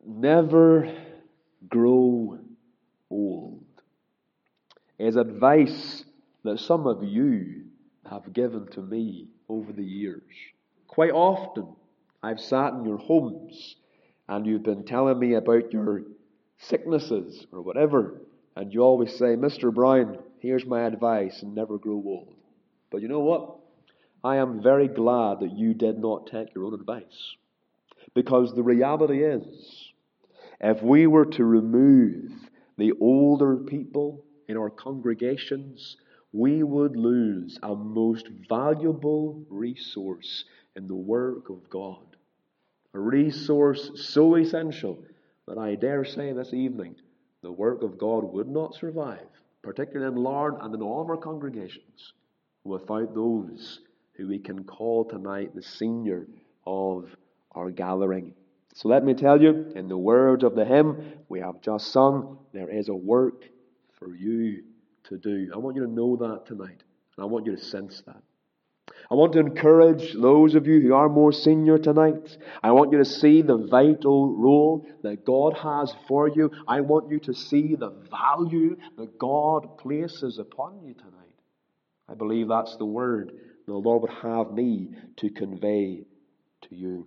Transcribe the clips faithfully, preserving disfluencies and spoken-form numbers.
Never grow old is advice that some of you have given to me over the years. Quite often, I've sat in your homes and you've been telling me about your sicknesses or whatever, and you always say, Mister Brown, here's my advice, and never grow old. But you know what? I am very glad that you did not take your own advice. Because the reality is, if we were to remove the older people in our congregations, we would lose a most valuable resource in the work of God. A resource so essential that I dare say this evening, the work of God would not survive, particularly in Larne and in all of our congregations, without those who we can call tonight the senior of our gathering. So let me tell you, in the words of the hymn we have just sung, there is a work for you to do. I want you to know that tonight, and I want you to sense that. I want to encourage those of you who are more senior tonight. I want you to see the vital role that God has for you. I want you to see the value that God places upon you tonight. I believe that's the word the Lord would have me to convey to you.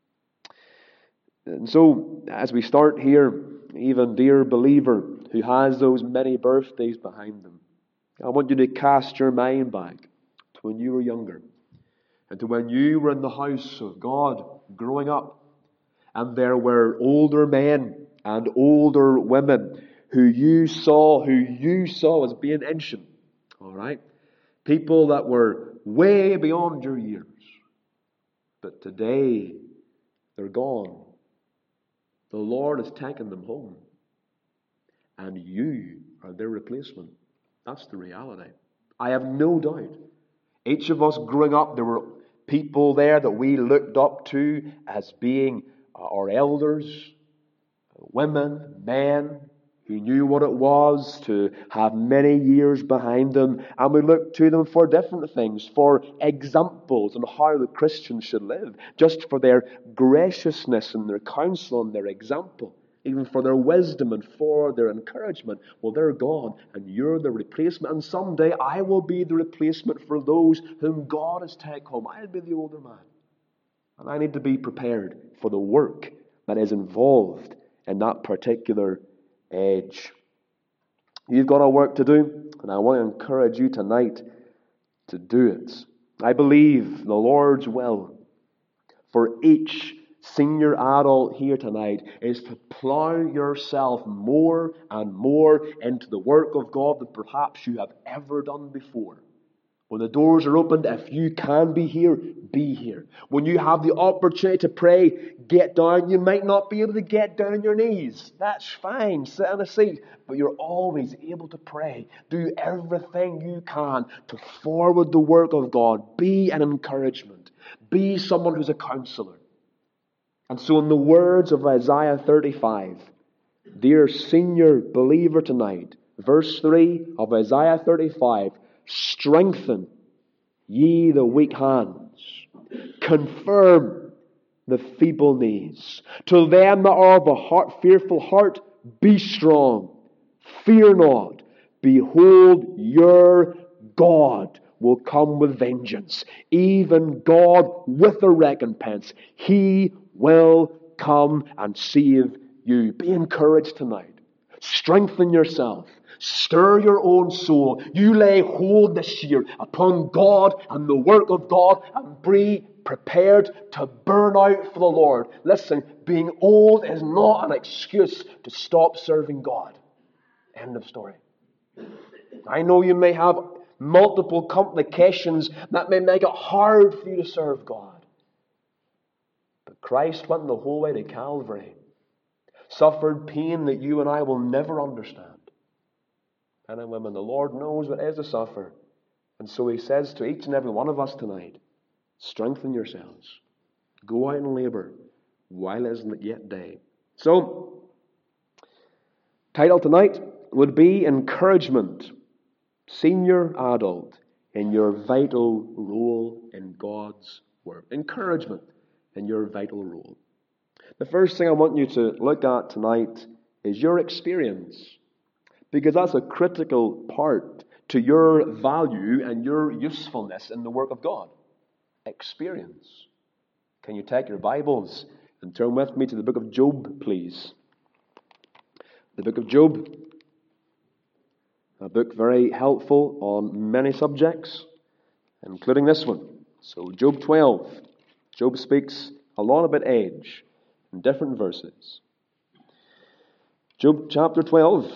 And so, as we start here, even dear believer who has those many birthdays behind them, I want you to cast your mind back to when you were younger and to when you were in the house of God growing up, and there were older men and older women who you saw, who you saw as being ancient, all right? People that were way beyond your years. But today, they're gone. The Lord has taken them home. And you are their replacement. That's the reality. I have no doubt. Each of us growing up, there were people there that we looked up to as being our elders, women, men, who knew what it was to have many years behind them. And we looked to them for different things, for examples on how the Christians should live, just for their graciousness and their counsel and their example, even for their wisdom and for their encouragement. Well, they're gone, and you're the replacement. And someday I will be the replacement for those whom God has taken home. I'll be the older man. And I need to be prepared for the work that is involved in that particular age. You've got a work to do, and I want to encourage you tonight to do it. I believe the Lord's will for each senior adult here tonight is to plow yourself more and more into the work of God than perhaps you have ever done before. When the doors are opened, if you can be here, be here. When you have the opportunity to pray, get down. You might not be able to get down on your knees. That's fine. Sit in a seat. But you're always able to pray. Do everything you can to forward the work of God. Be an encouragement. Be someone who's a counselor. And so in the words of Isaiah thirty-five, dear senior believer tonight, verse three of Isaiah thirty-five, strengthen ye the weak hands, confirm the feeble knees. To them that are of a heart, fearful heart, be strong, fear not. Behold, your God will come with vengeance, even God with a recompense. He will come and save you. Be encouraged tonight. Strengthen yourself. Stir your own soul. You lay hold this year upon God and the work of God, and be prepared to burn out for the Lord. Listen, being old is not an excuse to stop serving God. End of story. I know you may have multiple complications that may make it hard for you to serve God. But Christ went the whole way to Calvary, suffered pain that you and I will never understand. Men and women, the Lord knows what it is to suffer. And so He says to each and every one of us tonight, strengthen yourselves. Go out and labor while it is yet day. So, title tonight would be Encouragement, Senior Adult, in your vital role in God's Word. Encouragement in your vital role. The first thing I want you to look at tonight is your experience, because that's a critical part to your value and your usefulness in the work of God. Experience. Can you take your Bibles and turn with me to the book of Job, please? The book of Job, a book very helpful on many subjects, including this one. So Job twelve. Job speaks a lot about age in different verses. Job chapter twelve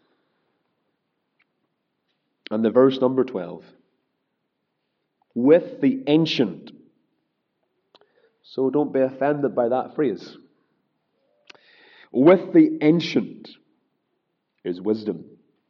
and the verse number twelve. With the ancient. So don't be offended by that phrase. With the ancient is wisdom,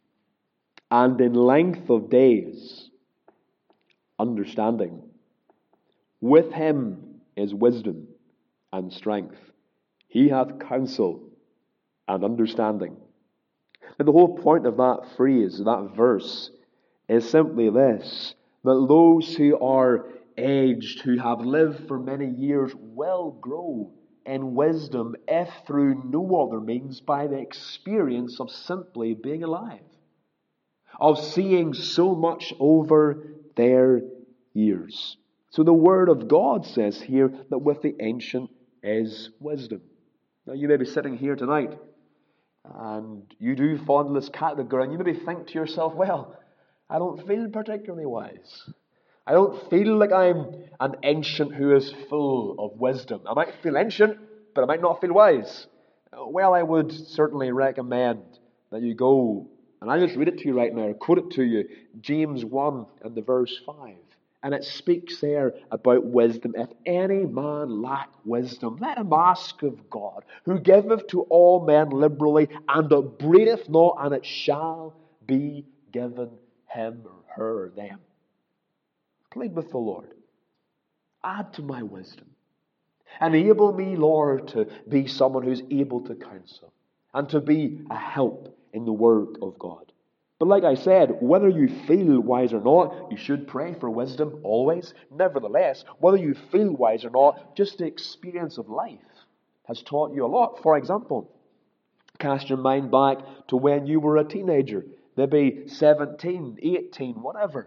and in length of days understanding. With him is wisdom and strength. He hath counsel and understanding. And the whole point of that phrase, that verse, is simply this: that those who are aged, who have lived for many years, will grow in wisdom, if through no other means by the experience of simply being alive, of seeing so much over their years. So the Word of God says here that with the ancient is wisdom. Now you may be sitting here tonight and you do fall into this category, and you maybe think to yourself, well, I don't feel particularly wise. I don't feel like I'm an ancient who is full of wisdom. I might feel ancient, but I might not feel wise. Well, I would certainly recommend that you go, and I'll just read it to you right now, quote it to you, James one and the verse five. And it speaks there about wisdom. If any man lack wisdom, let him ask of God, who giveth to all men liberally, and upbraideth not, and it shall be given him or her or them. Plead with the Lord. Add to my wisdom. Enable me, Lord, to be someone who's able to counsel and to be a help in the work of God. But like I said, whether you feel wise or not, you should pray for wisdom always. Nevertheless, whether you feel wise or not, just the experience of life has taught you a lot. For example, cast your mind back to when you were a teenager, maybe seventeen, eighteen, whatever.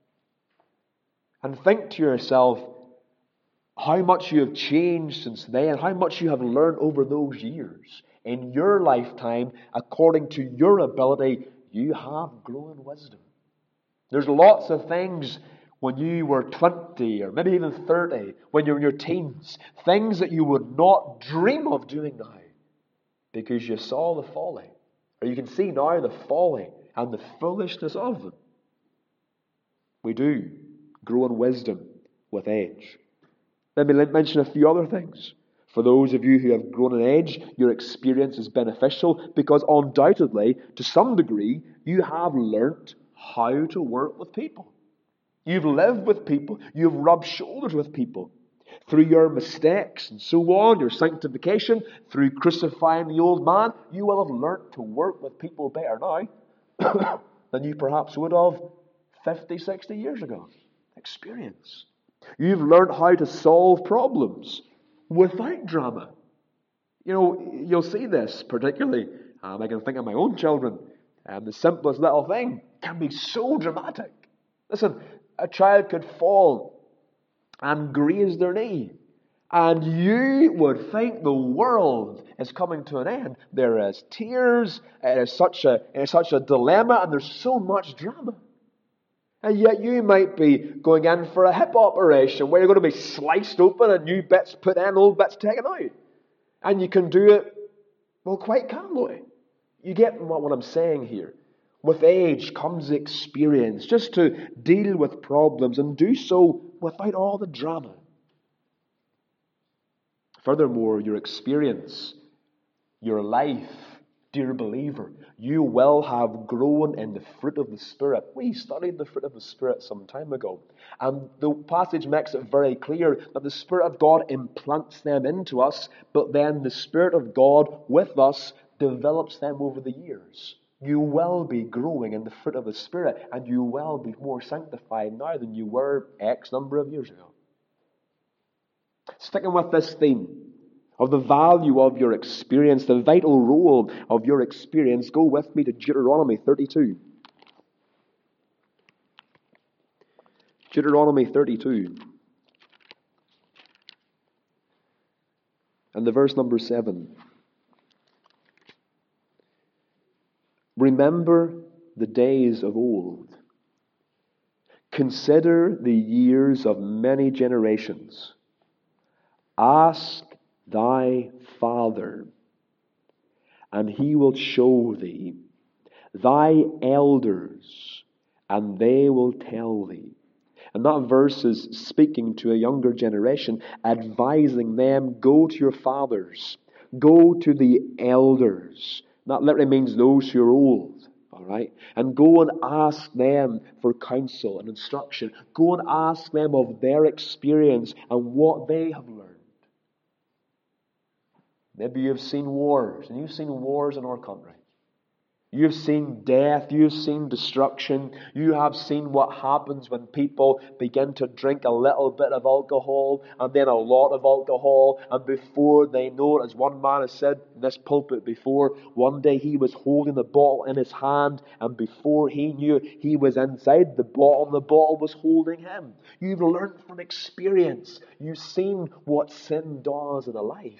And think to yourself how much you have changed since then, how much you have learned over those years. In your lifetime, according to your ability, you have grown wisdom. There's lots of things when you were twenty or maybe even thirty, when you're in your teens, things that you would not dream of doing now because you saw the folly, or you can see now the folly and the foolishness of them. We do grow in wisdom with age. Let me mention a few other things. For those of you who have grown in age, your experience is beneficial because undoubtedly, to some degree, you have learnt how to work with people. You've lived with people. You've rubbed shoulders with people. Through your mistakes and so on, your sanctification, through crucifying the old man, you will have learnt to work with people better now than you perhaps would have fifty, sixty years ago. Experience. You've learned how to solve problems without drama. You know, you'll see this particularly, um, I can think of my own children, and um, the simplest little thing can be so dramatic. Listen, a child could fall and graze their knee, and you would think the world is coming to an end. There is tears, it is such a, it is such a dilemma, and there's so much drama. And yet you might be going in for a hip operation where you're going to be sliced open and new bits put in, old bits taken out. And you can do it, well, quite calmly. You get what, what I'm saying here. With age comes experience, just to deal with problems and do so without all the drama. Furthermore, your experience, your life, dear believer, you will have grown in the fruit of the Spirit. We studied the fruit of the Spirit some time ago. And the passage makes it very clear that the Spirit of God implants them into us, but then the Spirit of God with us develops them over the years. You will be growing in the fruit of the Spirit, and you will be more sanctified now than you were X number of years ago. Sticking with this theme of the value of your experience, the vital role of your experience, go with me to Deuteronomy thirty-two. Deuteronomy thirty-two. And the verse number seven. Remember the days of old. Consider the years of many generations. Ask thy father, and he will show thee, thy elders, and they will tell thee. And that verse is speaking to a younger generation, advising them, go to your fathers, go to the elders. That literally means those who are old, all right? And go and ask them for counsel and instruction. Go and ask them of their experience and what they have learned. Maybe you've seen wars, and you've seen wars in our country. You've seen death, you've seen destruction, you have seen what happens when people begin to drink a little bit of alcohol and then a lot of alcohol, and before they know it, as one man has said in this pulpit before, one day he was holding the bottle in his hand, and before he knew it, he was inside the bottle and the bottle was holding him. You've learned from experience. You've seen what sin does in a life.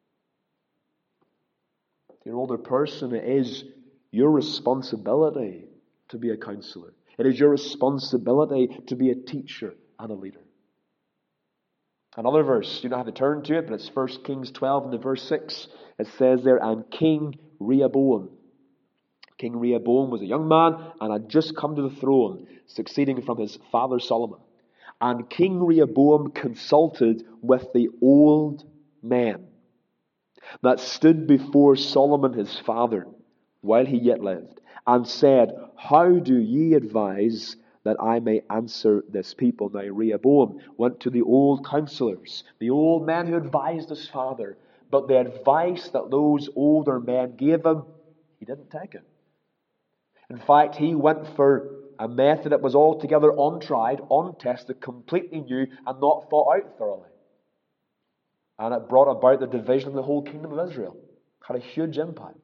You're an older person, it is your responsibility to be a counselor. It is your responsibility to be a teacher and a leader. Another verse, you don't have to turn to it, but it's First Kings twelve and the verse six. It says there, and King Rehoboam. King Rehoboam was a young man and had just come to the throne, succeeding from his father Solomon. And King Rehoboam consulted with the old men that stood before Solomon his father, while he yet lived, and said, how do ye advise that I may answer this people? Now Rehoboam went to the old counselors, the old men who advised his father, but the advice that those older men gave him, he didn't take it. In fact, he went for a method that was altogether untried, untested, completely new, and not thought out thoroughly. And it brought about the division of the whole kingdom of Israel. Had a huge impact.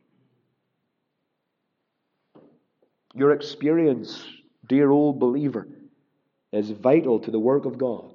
Your experience, dear old believer, is vital to the work of God.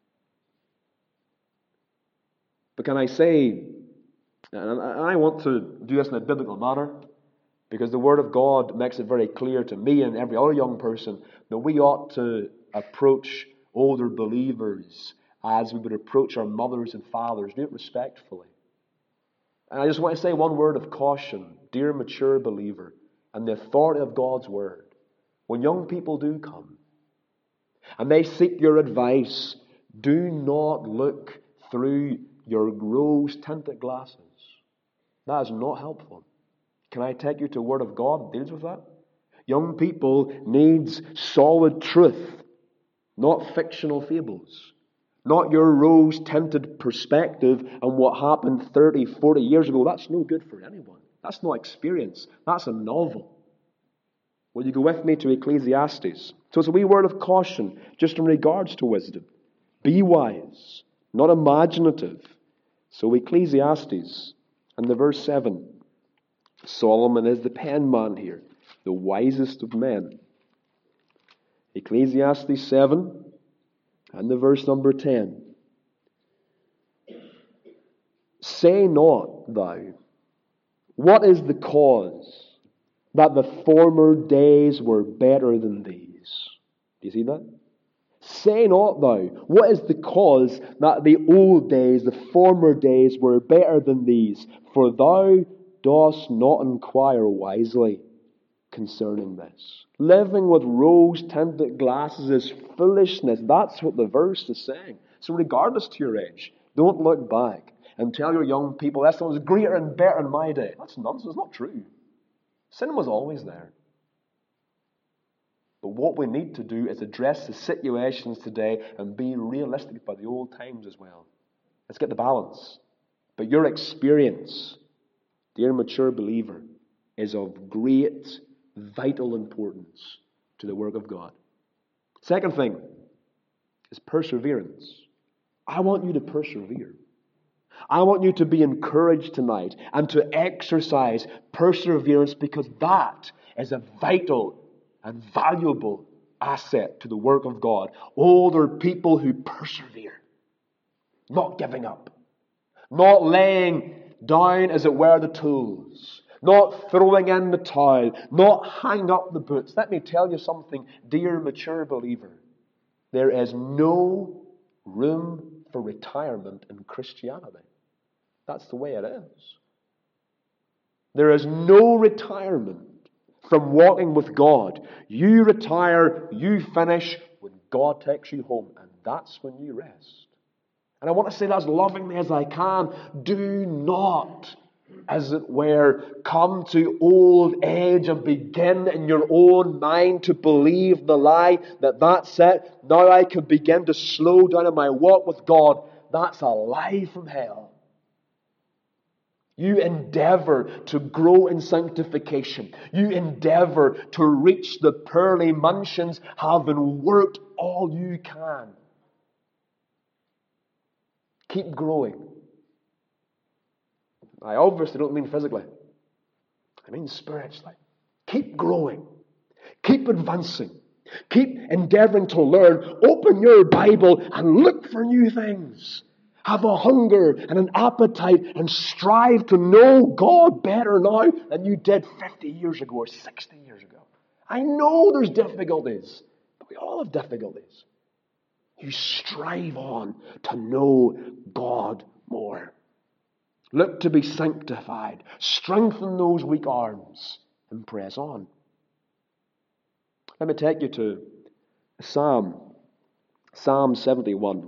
But can I say, and I want to do this in a biblical manner, because the Word of God makes it very clear to me and every other young person that we ought to approach older believers as we would approach our mothers and fathers. Do it respectfully. And I just want to say one word of caution, dear mature believer, and the authority of God's Word. When young people do come and they seek your advice, do not look through your rose-tinted glasses. That is not helpful. Can I take you to the Word of God that deals with that? Young people needs solid truth, not fictional fables. Not your rose-tinted perspective on what happened thirty, forty years ago. That's no good for anyone. That's not experience. That's a novel. Will you go with me to Ecclesiastes? So it's a wee word of caution just in regards to wisdom. Be wise, not imaginative. So Ecclesiastes and the verse seven. Solomon is the penman here, the wisest of men. Ecclesiastes seven and the verse number ten. Say not thou, what is the cause that the former days were better than these? Do you see that? Say not thou, what is the cause that the old days, the former days were better than these? For thou dost not inquire wisely concerning this. Living with rose-tinted glasses is foolishness. That's what the verse is saying. So regardless to your age, don't look back and tell your young people, this was greater and better in my day. That's nonsense. It's not true. Sin was always there. But what we need to do is address the situations today and be realistic about the old times as well. Let's get the balance. But your experience, dear mature believer, is of great, vital importance to the work of God. Second thing is perseverance. I want you to persevere. I want you to be encouraged tonight and to exercise perseverance, because that is a vital and valuable asset to the work of God. Oh, there are people who persevere, not giving up, not laying down, as it were, the tools, not throwing in the towel, not hang up the boots. Let me tell you something, dear mature believer. There is no room for retirement in Christianity. That's the way it is. There is no retirement from walking with God. You retire, you finish when God takes you home, and that's when you rest. And I want to say that as lovingly as I can. Do not, as it were, come to old age and begin in your own mind to believe the lie that that's it. Now I can begin to slow down in my walk with God. That's a lie from hell. You endeavor to grow in sanctification. You endeavor to reach the pearly mansions, having worked all you can. Keep growing. I obviously don't mean physically. I mean spiritually. Keep growing. Keep advancing. Keep endeavoring to learn. Open your Bible and look for new things. Have a hunger and an appetite and strive to know God better now than you did fifty years ago or sixty years ago. I know there's difficulties, but we all have difficulties. You strive on to know God more. Look to be sanctified. Strengthen those weak arms and press on. Let me take you to Psalm, Psalm seventy-one.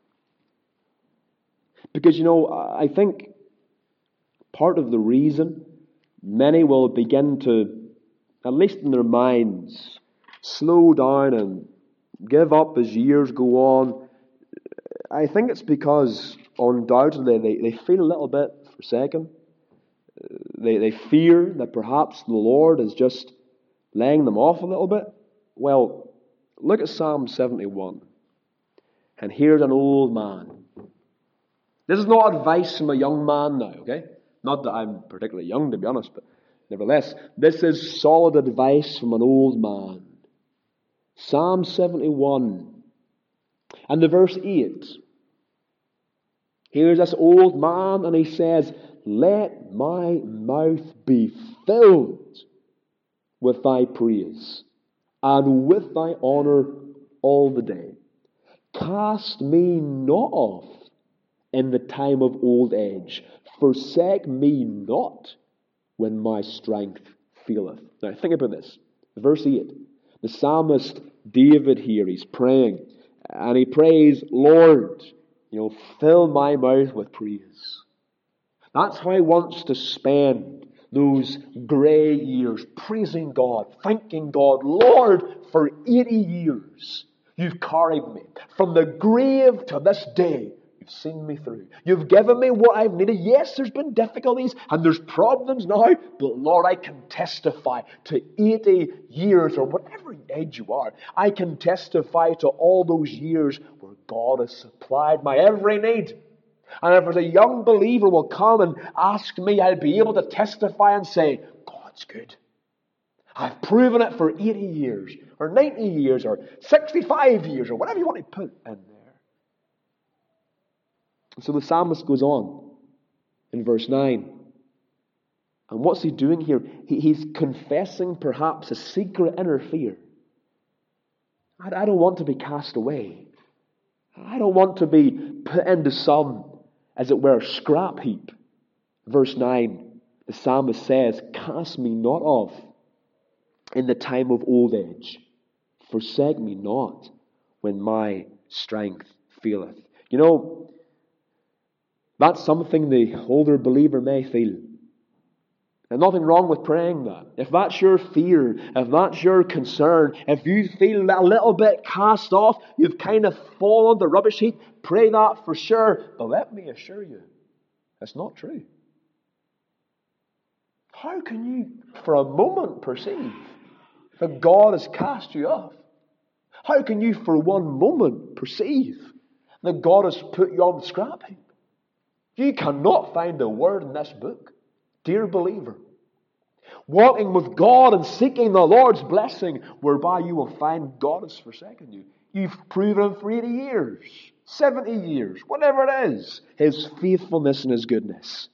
Because, you know, I think part of the reason many will begin to, at least in their minds, slow down and give up as years go on, I think it's because undoubtedly they, they feel a little bit forsaken. They, they fear that perhaps the Lord is just laying them off a little bit. Well, look at Psalm seventy-one. And here's an old man. This is not advice from a young man now, okay? Not that I'm particularly young, to be honest, but nevertheless, this is solid advice from an old man. Psalm seventy-one and the verse eight. Here's this old man, and he says, "Let my mouth be filled with thy praise, and with thy honour all the day. Cast me not off in the time of old age. Forsake me not when my strength faileth." Now think about this. Verse eight. The psalmist David here, he's praying. And he prays, "Lord, you know, fill my mouth with praise." That's how he wants to spend those grey years, praising God, thanking God. "Lord, for eighty years you've carried me from the grave to this day. You've seen me through. You've given me what I've needed. Yes, there's been difficulties and there's problems now, but Lord, I can testify to eighty years or whatever age you are. I can testify to all those years where God has supplied my every need. And if there's a young believer will come and ask me, I'll be able to testify and say, God's good. I've proven it for eighty years or ninety years or sixty-five years or whatever you want to put in there." So the psalmist goes on in verse nine. And what's he doing here? He, he's confessing perhaps a secret inner fear. I, I don't want to be cast away. I don't want to be put into some, as it were, scrap heap. Verse nine, the psalmist says, "Cast me not off in the time of old age. Forsake me not when my strength faileth." You know, that's something the older believer may feel. And nothing wrong with praying that. If that's your fear, if that's your concern, if you feel a little bit cast off, you've kind of fallen on the rubbish heap, pray that for sure. But let me assure you, it's not true. How can you, for a moment, perceive that God has cast you off? How can you, for one moment, perceive that God has put you on the scrap heap? You cannot find the word in this book. Dear believer, walking with God and seeking the Lord's blessing, whereby you will find God has forsaken you. You've proven Him for eighty years, seventy years, whatever it is, His faithfulness and His goodness.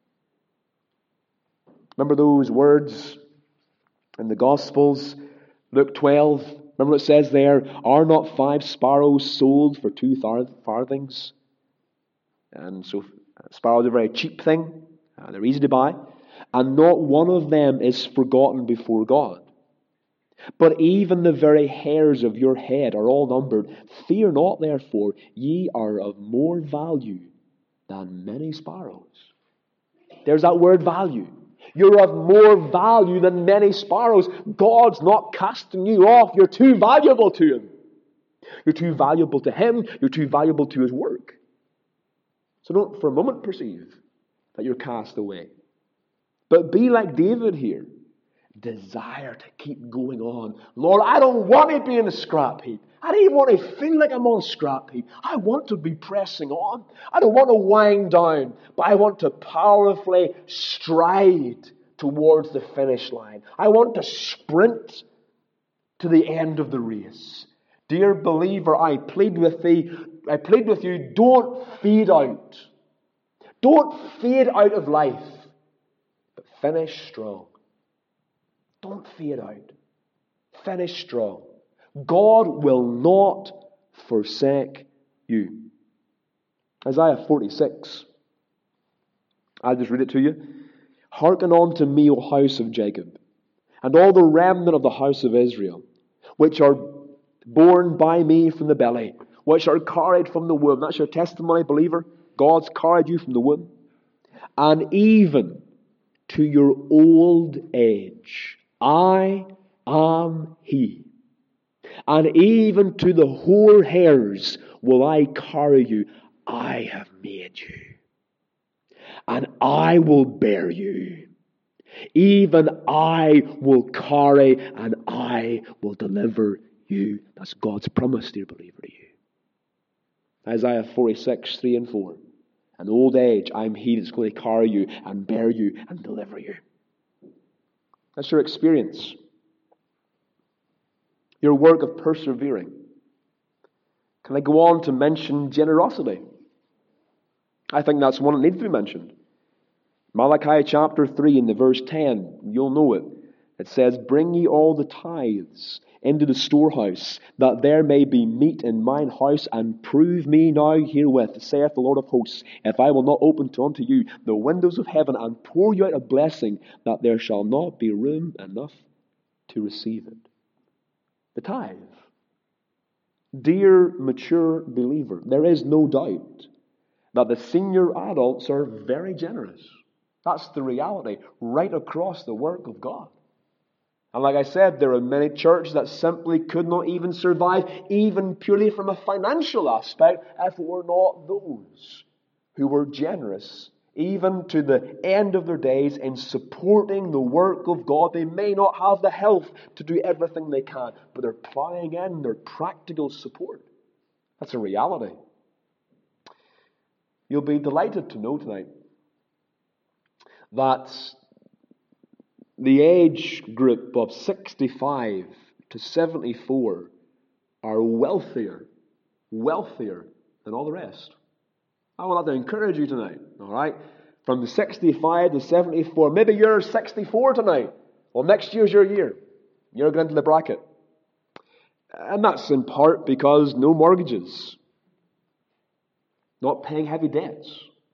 Remember those words in the Gospels, Luke twelve? Remember what it says there, are not five sparrows sold for two farthings? And so sparrows are a very cheap thing. Uh, they're easy to buy. And not one of them is forgotten before God. But even the very hairs of your head are all numbered. Fear not, therefore, ye are of more value than many sparrows. There's that word value. You're of more value than many sparrows. God's not casting you off. You're too valuable to Him. You're too valuable to Him. You're too valuable to His work. So don't for a moment perceive that you're cast away. But be like David here. Desire to keep going on. Lord, I don't want to be in a scrap heap. I don't even want to feel like I'm on a scrap heap. I want to be pressing on. I don't want to wind down, but I want to powerfully stride towards the finish line. I want to sprint to the end of the race. Dear believer, I plead with thee, I plead with you, don't fade out. Don't fade out of life, but finish strong. Don't fade out. Finish strong. God will not forsake you. Isaiah forty-six. I'll just read it to you. Hearken unto me, O house of Jacob, and all the remnant of the house of Israel, which are born by me from the belly, which are carried from the womb. That's your testimony, believer. God's carried you from the womb. And even to your old age, I am He. And even to the hoar hairs will I carry you. I have made you. And I will bear you. Even I will carry and I will deliver you. That's God's promise, dear believer, to you. Isaiah forty-six, three and four. In old age, I am He that's going to carry you and bear you and deliver you. That's your experience. Your work of persevering. Can I go on to mention generosity? I think that's one that needs to be mentioned. Malachi chapter three in the verse ten, you'll know it. It says, bring ye all the tithes into the storehouse, that there may be meat in mine house, and prove me now herewith, saith the Lord of hosts, if I will not open to unto you the windows of heaven, and pour you out a blessing, that there shall not be room enough to receive it. The tithe. Dear mature believer, there is no doubt that the senior adults are very generous. That's the reality right across the work of God. And like I said, there are many churches that simply could not even survive, even purely from a financial aspect, if it were not those who were generous, even to the end of their days, in supporting the work of God. They may not have the health to do everything they can, but they're plowing in their practical support. That's a reality. You'll be delighted to know tonight that the age group of sixty-five to seventy-four are wealthier, wealthier than all the rest. I want that to encourage you tonight, all right? From the sixty-five to seventy-four. Maybe you're sixty-four tonight. Well, next year's your year. You're going into the bracket. And that's in part because no mortgages. Not paying heavy debts.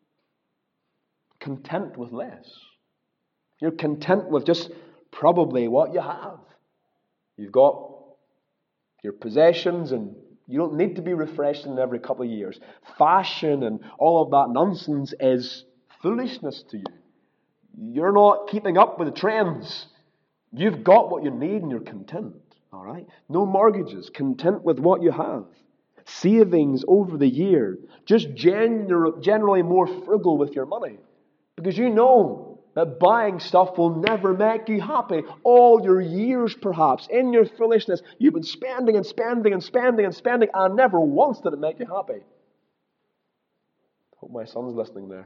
Content with less. You're content with just probably what you have. You've got your possessions, and you don't need to be refreshing every couple of years. Fashion and all of that nonsense is foolishness to you. You're not keeping up with the trends. You've got what you need and you're content. All right? No mortgages. Content with what you have. Savings over the year. Just gener- generally more frugal with your money. Because you know that buying stuff will never make you happy. All your years, perhaps, in your foolishness, you've been spending and spending and spending and spending, and never once did it make you happy. my son's listening there.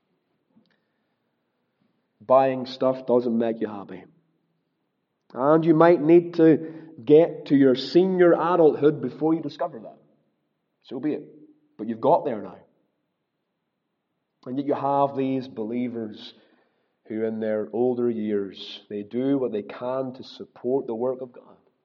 Buying stuff doesn't make you happy. And you might need to get to your senior adulthood before you discover that. So be it. But you've got there now. And yet you have these believers who in their older years, they do what they can to support the work of God.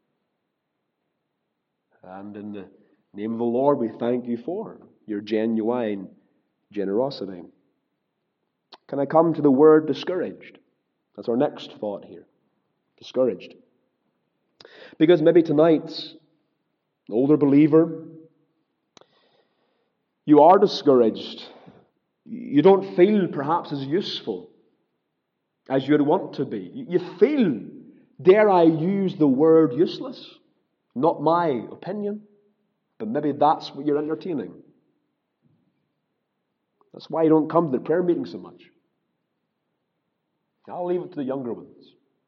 And in the name of the Lord, we thank you for your genuine generosity. Can I come to the word discouraged? That's our next thought here. Discouraged. Because maybe tonight, older believer, you are discouraged. You don't feel perhaps as useful as you'd want to be. You feel, dare I use the word useless? Not my opinion, but maybe that's what you're entertaining. That's why you don't come to the prayer meeting so much. I'll leave it to the younger ones.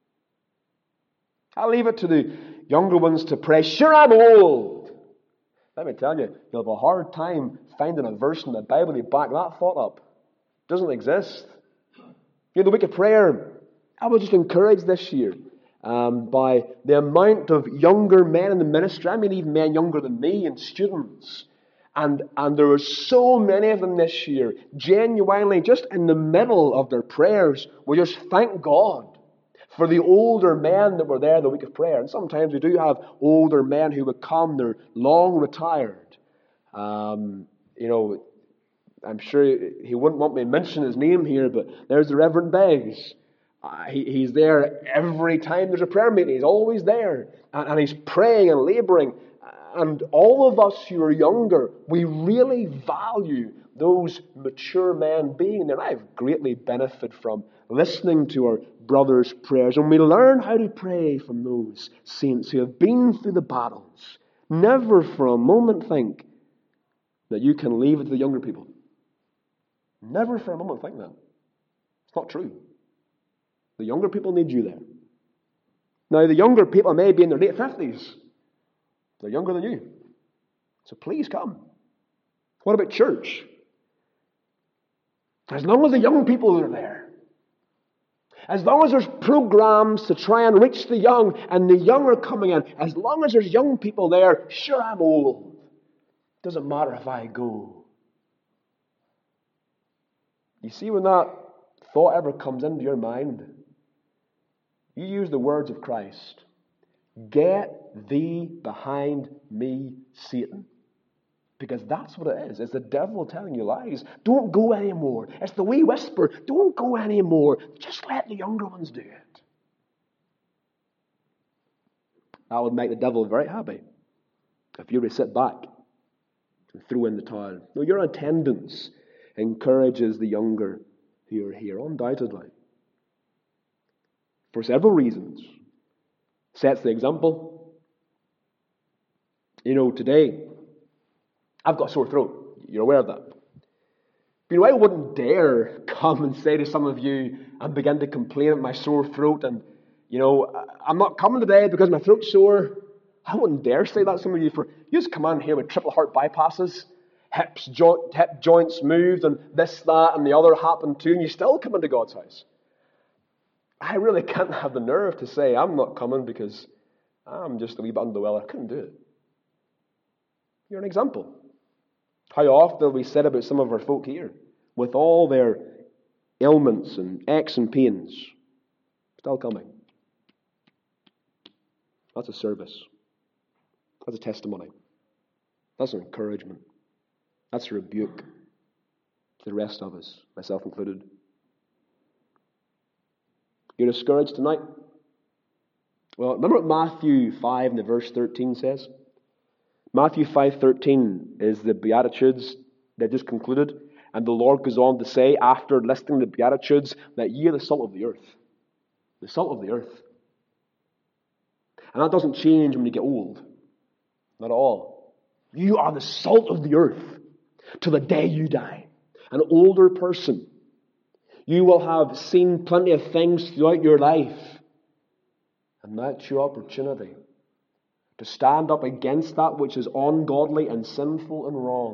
I'll leave it to the younger ones to pray, sure, I'm old. Let me tell you, you'll have a hard time finding a verse in the Bible to back that thought up. It doesn't exist. You know, the week of prayer, I was just encouraged this year um, by the amount of younger men in the ministry. I mean, even men younger than me and students. And, and there were so many of them this year, genuinely just in the middle of their prayers, we just thank God for the older men that were there the week of prayer. And sometimes we do have older men who would come, they're long retired. Um, you know, I'm sure he wouldn't want me to mention his name here, but there's the Reverend Beggs. Uh, he, he's there every time there's a prayer meeting. He's always there. And, and he's praying and laboring. And all of us who are younger, we really value those mature men being there. I've greatly benefited from listening to our brothers' prayers. And we learn how to pray from those saints who have been through the battles. Never for a moment think that you can leave it to the younger people. Never for a moment think that. It's not true. The younger people need you there. Now, the younger people may be in their late fifties. They're younger than you. So please come. What about church? As long as the young people are there, as long as there's programs to try and reach the young, and the young are coming in, as long as there's young people there, sure, I'm old. Doesn't matter if I go. You see, when that thought ever comes into your mind, you use the words of Christ. Get thee behind me, Satan. Because that's what it is. It's the devil telling you lies. Don't go anymore. It's the wee whisper. Don't go anymore. Just let the younger ones do it. That would make the devil very happy if you were to sit back and throw in the towel. No, your attendance encourages the younger who are here, undoubtedly. For several reasons. Sets the example. You know, today, I've got a sore throat. You're aware of that. But you know, I wouldn't dare come and say to some of you and begin to complain of my sore throat and, you know, I'm not coming today because my throat's sore. I wouldn't dare say that to some of you. For you just come on here with triple heart bypasses, hips, jo- hip joints moved, and this, that, and the other happened too, and you still come into God's house. I really can't have the nerve to say I'm not coming because I'm just a wee bit under the weather. I couldn't do it. You're an example. How often we said about some of our folk here, with all their ailments and aches and pains, still coming. That's a service. That's a testimony. That's an encouragement. That's a rebuke to the rest of us, myself included. You're discouraged tonight? Well, remember what Matthew five and the verse thirteen says? Matthew five thirteen is the Beatitudes that just concluded. And the Lord goes on to say, after listing the Beatitudes, that ye are the salt of the earth. The salt of the earth. And that doesn't change when you get old. Not at all. You are the salt of the earth till the day you die. An older person. You will have seen plenty of things throughout your life. And that's your opportunity to stand up against that which is ungodly and sinful and wrong.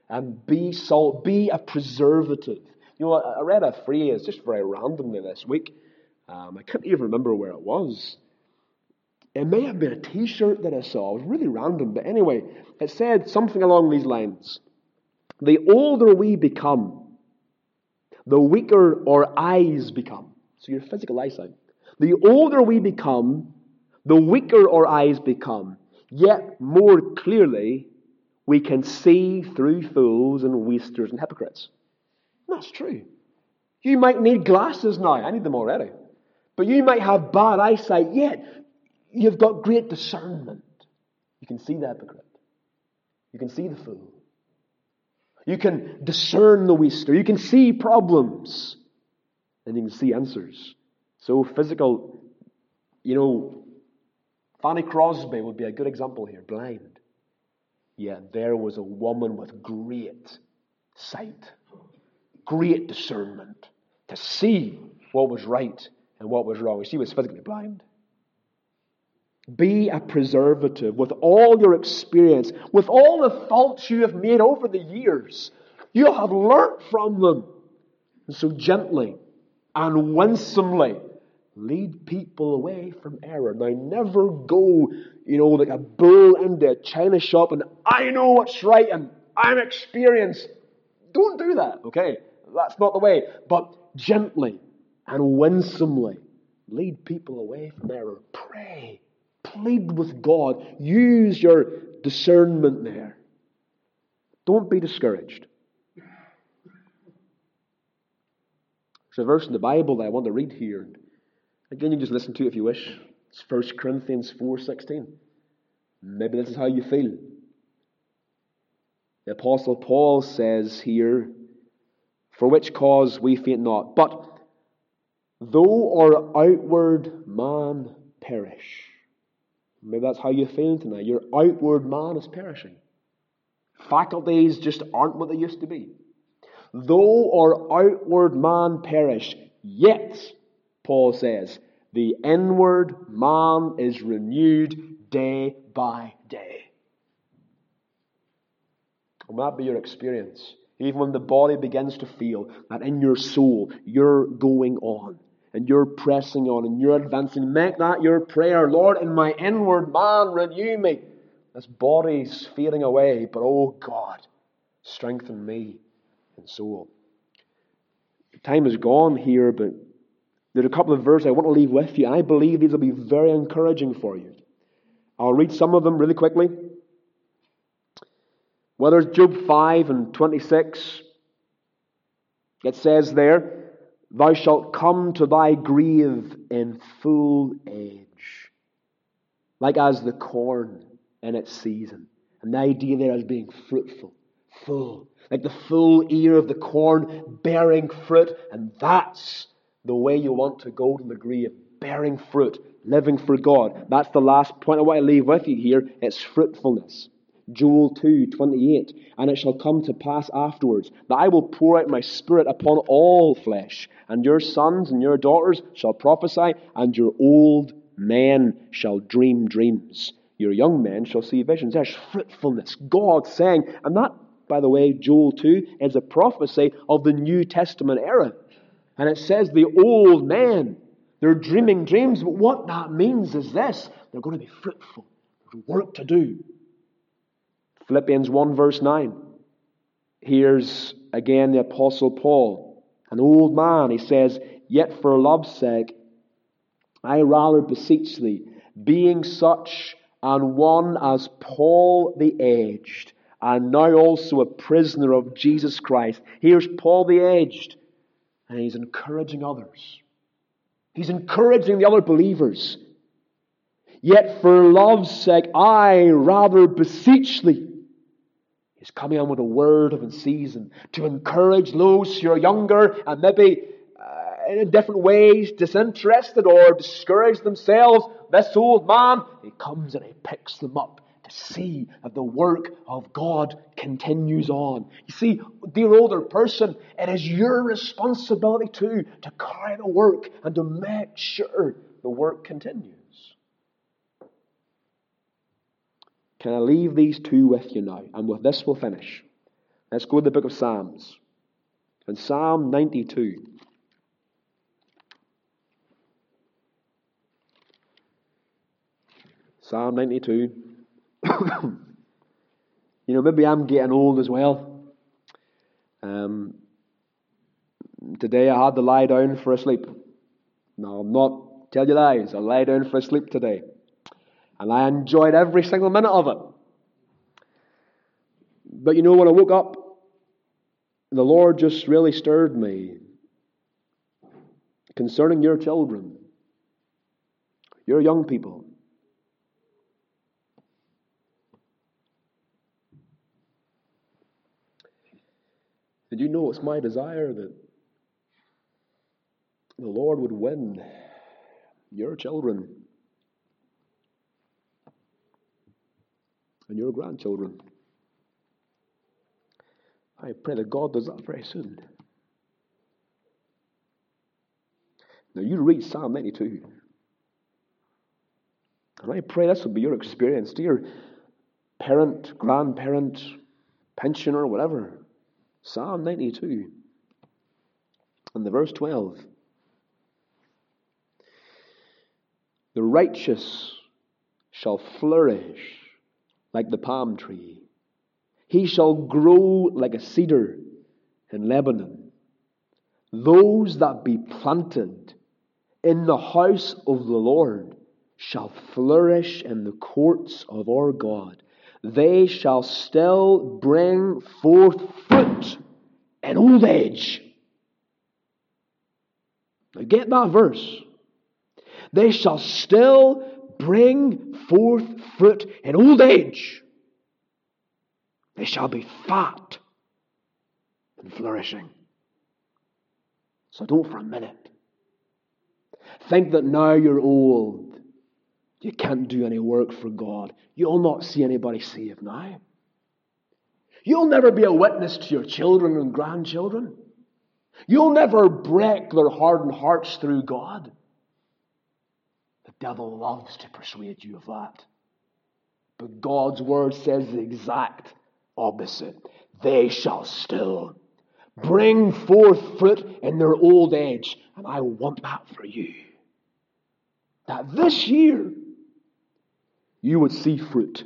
And be salt, be a preservative. You know, I read a phrase just very randomly this week. Um, I can't even remember where it was. It may have been a t-shirt that I saw. It was really random. But anyway, it said something along these lines. The older we become, the weaker our eyes become. So your physical eyesight. The older we become, the weaker our eyes become. Yet more clearly, we can see through fools and wasters and hypocrites. That's true. You might need glasses now. I need them already. But you might have bad eyesight, yet you've got great discernment. You can see the hypocrite. You can see the fool. You can discern the waster. You can see problems. And you can see answers. So physical, you know, Fanny Crosby would be a good example here. Blind. Yet there was a woman with great sight. Great discernment. To see what was right and what was wrong. She was physically blind. Be a preservative with all your experience, with all the faults you have made over the years. You have learnt from them. And so gently and winsomely lead people away from error. Now never go, you know, like a bull into a china shop and I know what's right and I'm experienced. Don't do that, okay? That's not the way. But gently and winsomely lead people away from error. Pray. Plead with God. Use your discernment there. Don't be discouraged. There's a verse in the Bible that I want to read here. Again, you can just listen to it if you wish. It's First Corinthians four sixteen. Maybe this is how you feel. The Apostle Paul says here, for which cause we faint not. But though our outward man perish. Maybe that's how you feel tonight. Your outward man is perishing. Faculties just aren't what they used to be. Though our outward man perish, yet, Paul says, the inward man is renewed day by day. Will that be your experience? Even when the body begins to feel that in your soul you're going on. And you're pressing on and you're advancing. Make that your prayer. Lord, in my inward man, renew me. This body's fading away, but oh God, strengthen me in soul. Time is gone here, but there's a couple of verses I want to leave with you. I believe these will be very encouraging for you. I'll read some of them really quickly. Whether it's Job five and twenty-six, it says there, thou shalt come to thy grave in full age, like as the corn in its season. And the idea there is being fruitful, full, like the full ear of the corn bearing fruit. And that's the way you want to go to the grave, bearing fruit, living for God. That's the last point I want to leave with you here. It's fruitfulness. Joel two twenty-eight, and it shall come to pass afterwards that I will pour out my spirit upon all flesh, and your sons and your daughters shall prophesy, and your old men shall dream dreams. Your young men shall see visions. There's fruitfulness. God saying, and that, by the way, Joel two is a prophecy of the New Testament era. And it says the old men, they're dreaming dreams, but what that means is this: they're going to be fruitful. There's work to do. Philippians one verse nine. Here's again the Apostle Paul, an old man. He says, yet for love's sake, I rather beseech thee, being such an one as Paul the aged, and now also a prisoner of Jesus Christ. Here's Paul the aged, and he's encouraging others. He's encouraging the other believers. Yet for love's sake, I rather beseech thee. He's coming on with a word of in season to encourage those who are younger and maybe uh, in different ways disinterested or discouraged themselves. This old man, he comes and he picks them up to see that the work of God continues on. You see, dear older person, it is your responsibility too to carry the work and to make sure the work continues. Can I leave these two with you now? And with this we'll finish. Let's go to the book of Psalms. In Psalm ninety-two. Psalm ninety-two. You know, maybe I'm getting old as well. Um, today I had to lie down for a sleep. No, I'm not telling you lies. I lay down for a sleep today. And I enjoyed every single minute of it. But you know, when I woke up, the Lord just really stirred me concerning your children, your young people. Did you know it's my desire that the Lord would win your children and your grandchildren? I pray that God does that very soon. Now you read Psalm ninety-two. And I pray this will be your experience, dear parent, grandparent, pensioner, whatever. Psalm ninety-two and the verse twelve. The righteous shall flourish like the palm tree. He shall grow like a cedar in Lebanon. Those that be planted in the house of the Lord shall flourish in the courts of our God. They shall still bring forth fruit in old age. Now get that verse. They shall still bring forth fruit in old age. They shall be fat and flourishing. So don't for a minute think that now you're old, you can't do any work for God. You'll not see anybody saved now. You'll never be a witness to your children and grandchildren. You'll never break their hardened hearts through God. The devil loves to persuade you of that. But God's word says the exact opposite. They shall still bring forth fruit in their old age. And I want that for you. That this year you would see fruit.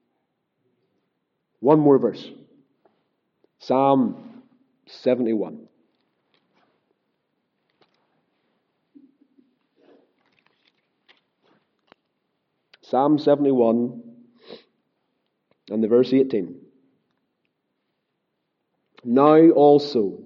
One more verse. Psalm seventy-one. Psalm seventy-one and the verse eighteen. Now also,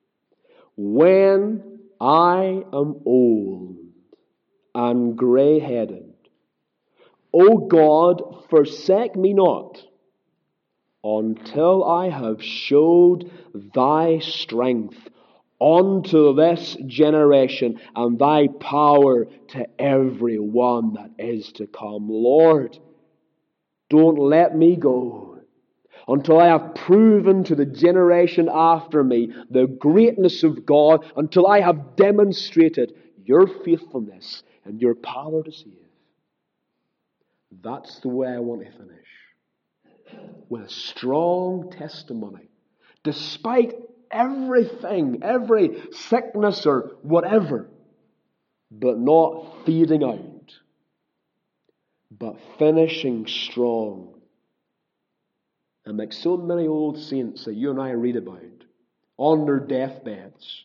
when I am old and grey-headed, O God, forsake me not, until I have showed thy strength unto this generation, and thy power to every one that is to come. Lord, don't let me go until I have proven to the generation after me the greatness of God, until I have demonstrated your faithfulness and your power to save. That's the way I want to finish. With a strong testimony. Despite everything, every sickness or whatever, but not fading out, but finishing strong. And like so many old saints that you and I read about, on their deathbeds,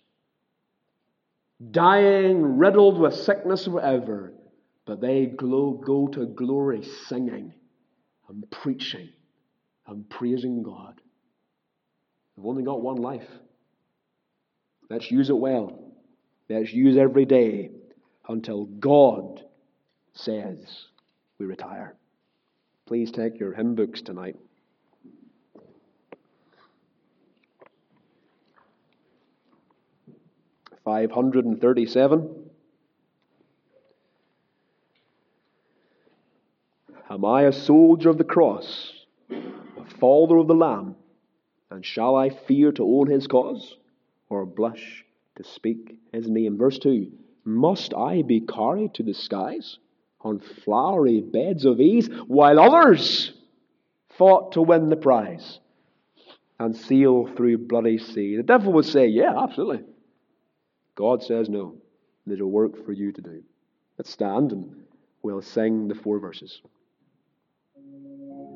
dying, riddled with sickness or whatever, but they go to glory singing and preaching and praising God. We've only got one life. Let's use it well. Let's use every day until God says we retire. Please take your hymn books tonight. five hundred thirty-seven. Am I a soldier of the cross, a follower of the Lamb, and shall I fear to own his cause, or blush to speak his name? Verse two, must I be carried to the skies on flowery beds of ease, while others fought to win the prize? and sail through bloody sea. The devil would say, yeah, absolutely. God says no. There's a work for you to do. Let's stand and we'll sing the four verses.